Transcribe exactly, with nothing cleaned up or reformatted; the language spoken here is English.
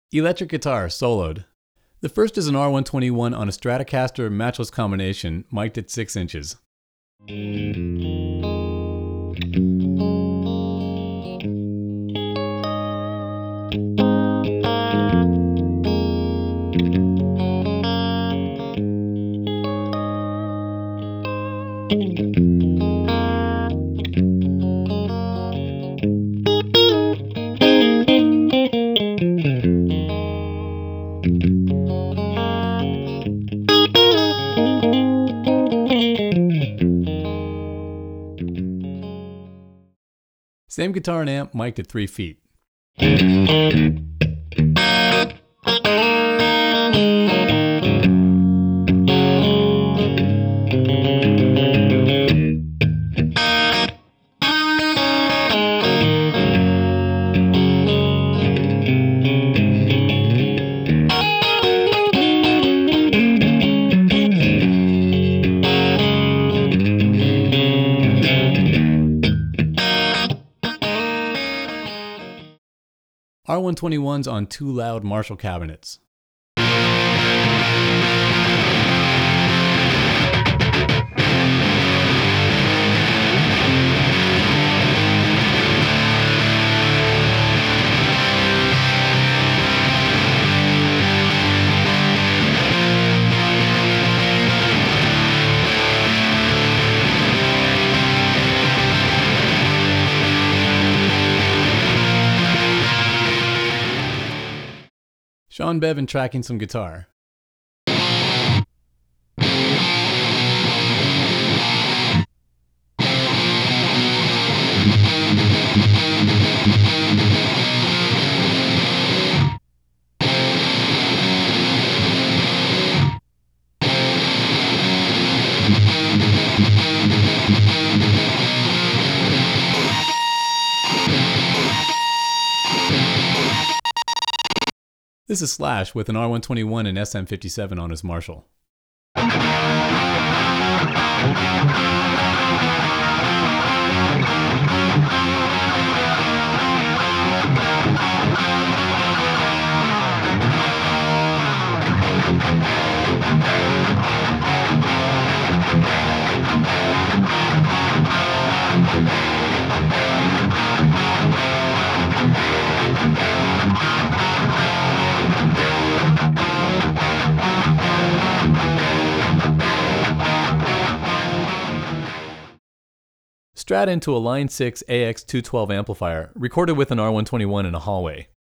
Electric guitar, soloed. The first is an R one twenty-one on a Stratocaster matchless combination, mic'd at six inches. Same guitar and amp, mic'd at three feet. R one twenty-ones on two loud Marshall cabinets. Sean Bevan tracking some guitar. This is Slash with an R one twenty-one and S M fifty-seven on his Marshall. Strat into a Line six A X two twelve amplifier, recorded with an R one twenty-one in a hallway.